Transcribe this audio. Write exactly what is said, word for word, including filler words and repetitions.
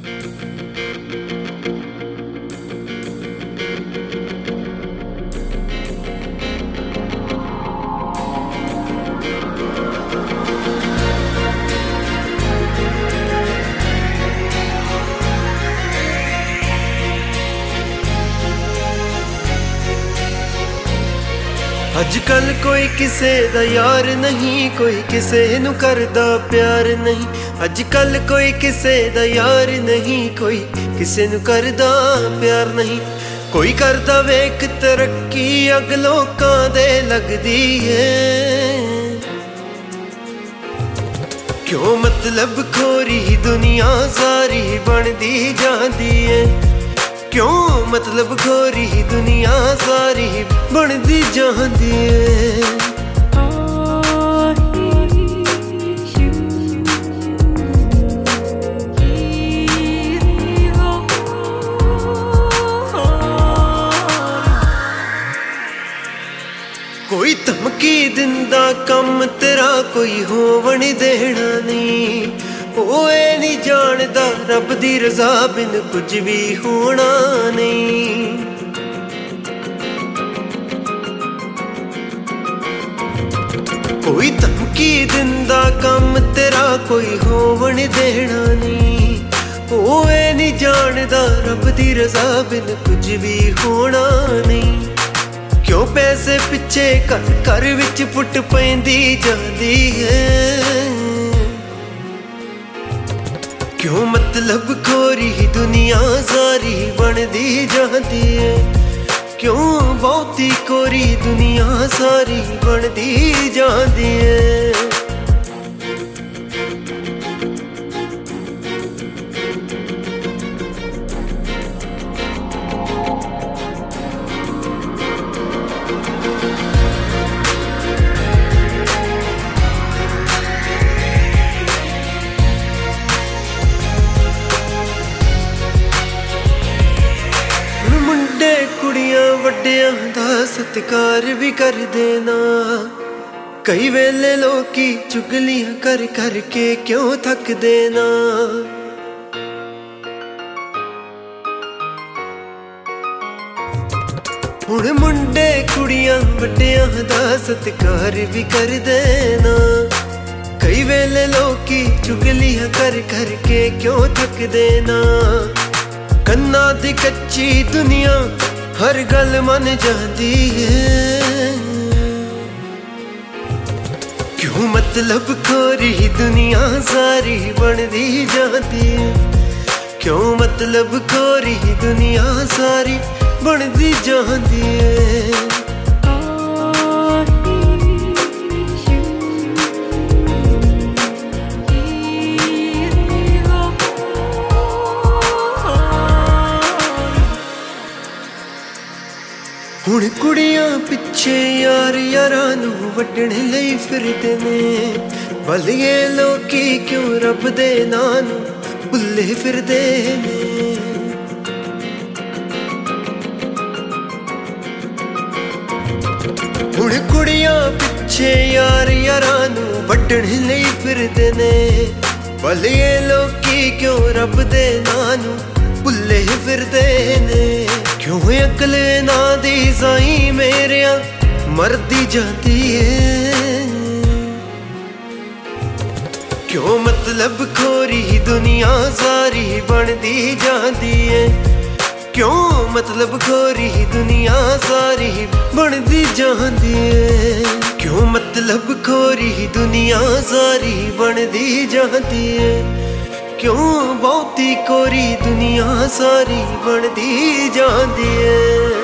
अजकल कोई किसे दा यार नहीं, कोई किसे नू करदा प्यार नहीं। अजकल कोई किसे दा यार नहीं, कोई किसे नू करदा प्यार नहीं। कोई करदा वेख तरक्की अग लोकां दे लगदी है। क्यों मतलब खोरी दुनिया सारी बनदी जांदी है। क्यों मतलब खोरी दुनिया सारी बनदी जांदी है। कोई धमकी दिंदा कम तेरा कोई होवण देना नहीं। ओ ए नहीं जानदा रब दी रज़ा बिन कुछ भी होना नहीं। कोई धमकी दिंदा कम तेरा कोई होवण देना नहीं। ओ ए नहीं जानदा रब दी रज़ा बिन कुछ भी होना नहीं। क्यों पैसे पिछे घर घर विच फुट पैंदी जांदी है। क्यों मतलब खोरी दुनिया सारी बनदी जांदी है। क्यों बहुती कोरी दुनिया सारी बनदी जांदी है। कुड़ियां वड्डियां दा सत्कार भी कर देना। कई वेले लोकी चुगलियां कर कर के क्यों थक देना। हुण मुंडे कुड़ियां वड्डियां दा सत्कार भी कर देना। कई वेले लोकी चुगलियां कर कर के क्यों थक देना। कन्ना दी कच्ची दुनिया हर गल मन जांदी है। क्यों मतलब खोरी दुनिया सारी बनदी जांदी है। क्यों मतलब खोरी दुनिया सारी बनदी जांदी है। हुण कुड़ियां पिछे यार यारां नू वड्डण लई फिरदे ने। भलिए लोकी क्यों रब दे नां नू भुल्ले फिरदे ने। हुण कुड़ियां पिछे यार यारां नू वड्डण लई फिरदे ने। भलिए लोकी क्यों रब दे नां नू भुल्ले फिरदे ने। क्यों अकल ना दी साई मेरिया मरदी जाती है। क्यों मतलब खोरी दुनिया सारी बनदी जांदी है। क्यों मतलब खोरी दुनिया सारी बनदी जांदी है। क्यों मतलब खोरी दुनिया सारी बनदी जांदी है। क्यों बहुती कोरी दुनिया सारी बनदी जांदी है।